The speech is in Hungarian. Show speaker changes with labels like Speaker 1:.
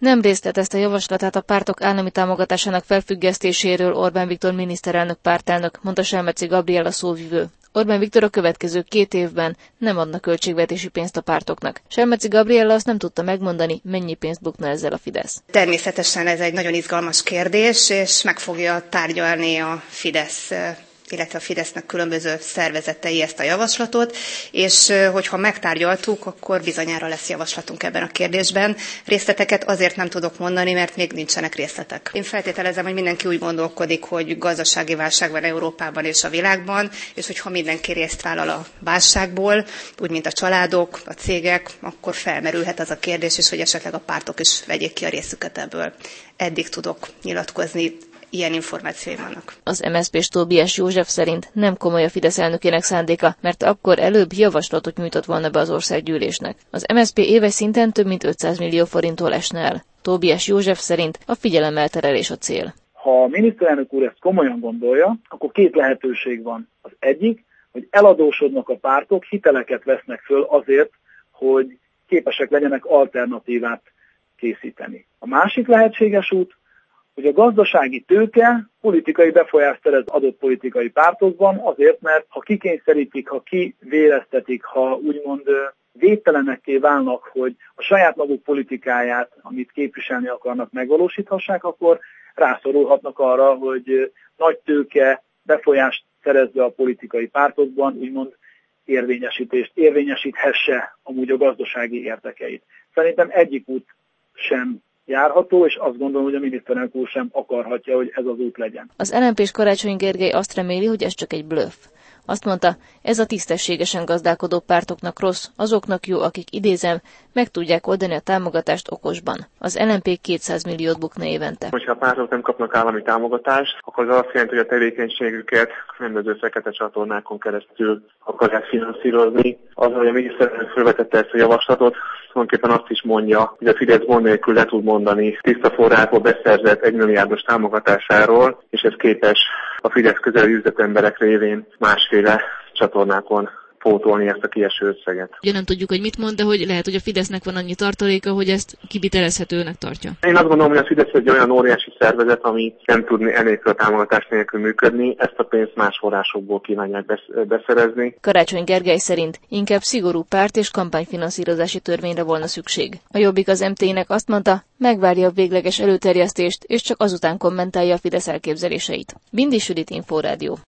Speaker 1: Nem részletezte javaslatát a pártok állami támogatásának felfüggesztéséről Orbán Viktor miniszterelnök pártelnök, mondta Selmeczi Gabriella szóvivő. Orbán Viktor a következő 2 évben nem adna költségvetési pénzt a pártoknak. Selmeczi Gabriella azt nem tudta megmondani, mennyi pénzt bukna ezzel a Fidesz.
Speaker 2: Természetesen ez egy nagyon izgalmas kérdés, és meg fogja tárgyalni a Fidesz, illetve a Fidesznek különböző szervezetei ezt a javaslatot, és hogyha megtárgyaltuk, akkor bizonyára lesz javaslatunk ebben a kérdésben. Részleteket azért nem tudok mondani, mert még nincsenek részletek. Én feltételezem, hogy mindenki úgy gondolkodik, hogy gazdasági válság van Európában és a világban, és hogyha mindenki részt vállal a válságból, úgy mint a családok, a cégek, akkor felmerülhet az a kérdés is, hogy esetleg a pártok is vegyék ki a részüket ebből. Eddig tudok nyilatkozni. Ilyen információi vannak.
Speaker 1: Az MSZP-s Tóbiás József szerint nem komoly a Fidesz elnökének szándéka, mert akkor előbb javaslatot nyújtott volna be az országgyűlésnek. Az MSZP éves szinten több mint 500 millió forinttól esne el. Tóbiás József szerint a figyelemelterelés a cél.
Speaker 3: Ha a miniszterelnök úr ezt komolyan gondolja, akkor 2 lehetőség van. Az egyik, hogy eladósodnak a pártok, hiteleket vesznek föl azért, hogy képesek legyenek alternatívát készíteni. A másik lehetséges út, hogy a gazdasági tőke politikai befolyást szerez adott politikai pártokban azért, mert ha kikényszerítik, ha kivéreztetik, ha úgymond védtelenekké válnak, hogy a saját maguk politikáját, amit képviselni akarnak, megvalósíthassák, akkor rászorulhatnak arra, hogy nagy tőke befolyást szerezze a politikai pártokban, úgymond érvényesíthesse amúgy a gazdasági érdekeit. Szerintem egyik út sem járható, és azt gondolom, hogy a miniszterelnök úr sem akarhatja, hogy ez az út legyen.
Speaker 1: Az LMP-s Karácsony Gergely azt reméli, hogy ez csak egy blöff. Azt mondta, ez a tisztességesen gazdálkodó pártoknak rossz, azoknak jó, akik, idézem, meg tudják oldani a támogatást okosban. Az LMP 200 milliót bukna évente.
Speaker 4: Hogyha a pártok nem kapnak állami támogatást, akkor az azt jelenti, hogy a tevékenységüket különböző fekete csatornákon keresztül akarják finanszírozni. Az, hogy a miniszterelnök felvetette ezt a javaslatot, tulajdonképpen azt is mondja, hogy a Fidesz gond nélkül le tud mondani tiszta forrásból beszerzett 1 milliárdos támogatásáról, és ez képes a Fidesz közeli üzletemberek révén másféle csatornákon pótolni ezt a kieső összeget.
Speaker 1: Ugye nem tudjuk, hogy mit mond, de hogy lehet, hogy a Fidesznek van annyi tartaléka, hogy ezt kivitelezhetőnek tartja.
Speaker 4: Én azt gondolom, hogy a Fidesz egy olyan óriási szervezet, ami nem tudni enélkül a támogatás nélkül működni, ezt a pénzt más forrásokból kívánják beszerezni.
Speaker 1: Karácsony Gergely szerint inkább szigorú párt és kampányfinanszírozási törvényre volna szükség. A Jobbik az MT-nek azt mondta, megvárja a végleges előterjesztést, és csak azután kommentálja a Fidesz elképzeléseit. Bindi Judit, Inforádió.